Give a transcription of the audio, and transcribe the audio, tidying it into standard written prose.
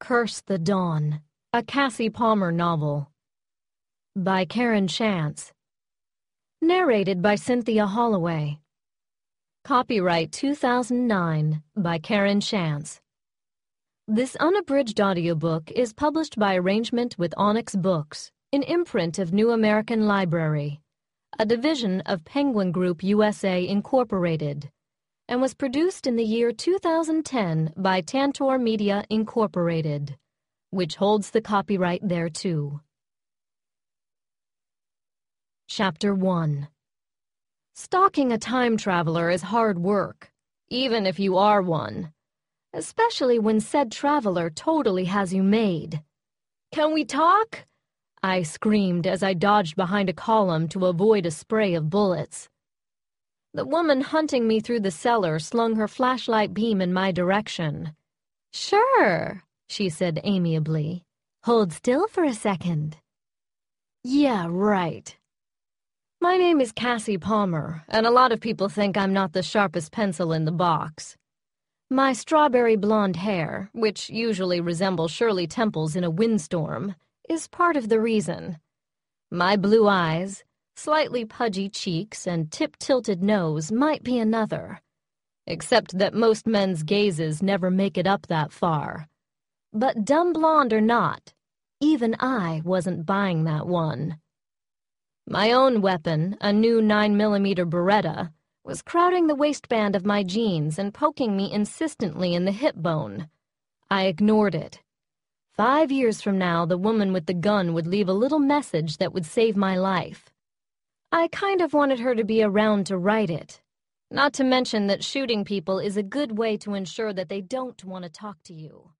Curse the Dawn, a Cassie Palmer novel. By Karen Chance. Narrated by Cynthia Holloway. Copyright 2009 by Karen Chance. This unabridged audiobook is published by arrangement with Onyx Books, an imprint of New American Library, a division of Penguin Group USA Incorporated, and was produced in the year 2010 by Tantor Media Incorporated, which holds the copyright thereto. Chapter 1. Stalking a time traveler is hard work, even if you are one, especially when said traveler totally has you made. "Can we talk?" I screamed as I dodged behind a column to avoid a spray of bullets. The woman hunting me through the cellar slung her flashlight beam in my direction. "Sure," she said amiably. "Hold still for a second." "Yeah, right." My name is Cassie Palmer, and a lot of people think I'm not the sharpest pencil in the box. My strawberry blonde hair, which usually resembles Shirley Temple's in a windstorm, is part of the reason. My blue eyes, slightly pudgy cheeks, and tip-tilted nose might be another, except that most men's gazes never make it up that far. But dumb blonde or not, even I wasn't buying that one. My own weapon, a new 9mm Beretta, was crowding the waistband of my jeans and poking me insistently in the hip bone. I ignored it. 5 years from now, the woman with the gun would leave a little message that would save my life. I kind of wanted her to be around to write it. Not to mention that shooting people is a good way to ensure that they don't want to talk to you.